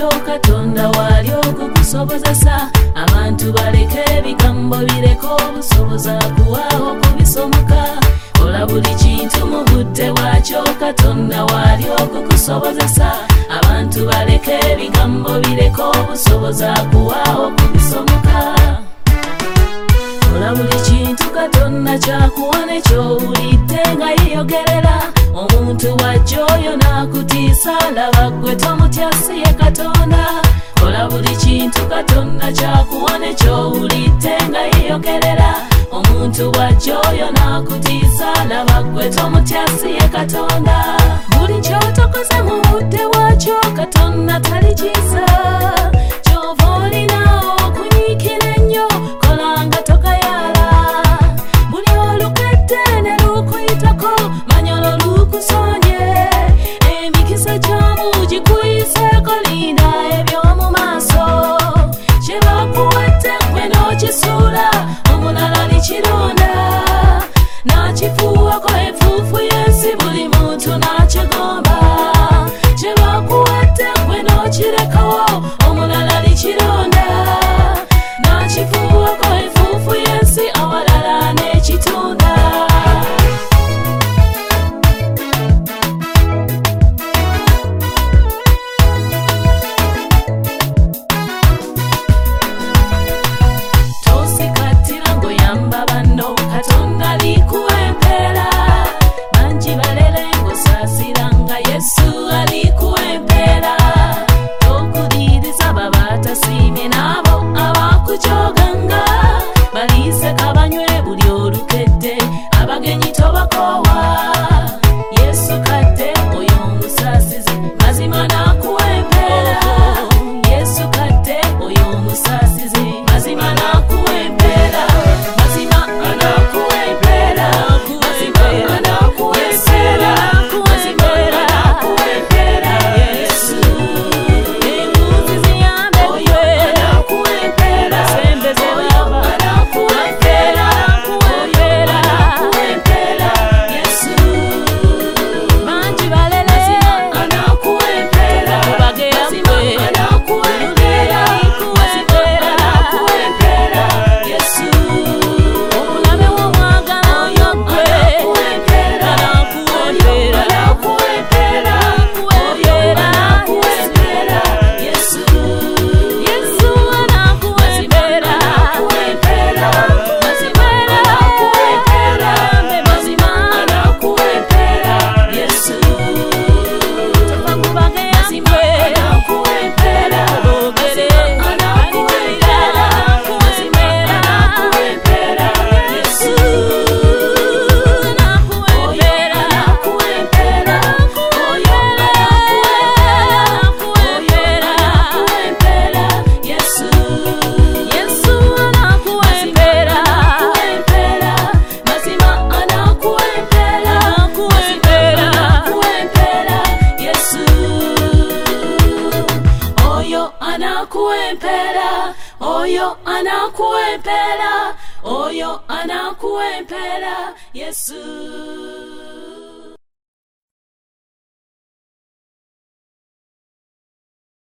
lwakyo Katonda wali okukusobozesa abantu baleke ebigambo bireka obusoboza kuwaawo kubisomoka kola buli kintu mu budde bwakyo Katonda wali okukusobozesa abantu baleke ebigambo bireka obusoboza kuwaawo kubisomoka kola buli kintu Katonda kyakuwane kyowulidde nga yeyogerera omuntu wajja oyo n'akutiisa laba gwe tomutyasi ye Katonda kola buli kintu Katonda kyakuwane kyowulidde nga yeyogerera omuntu wajja oyo n'akutiisa laba gwe tomutyasi ye Katonda buli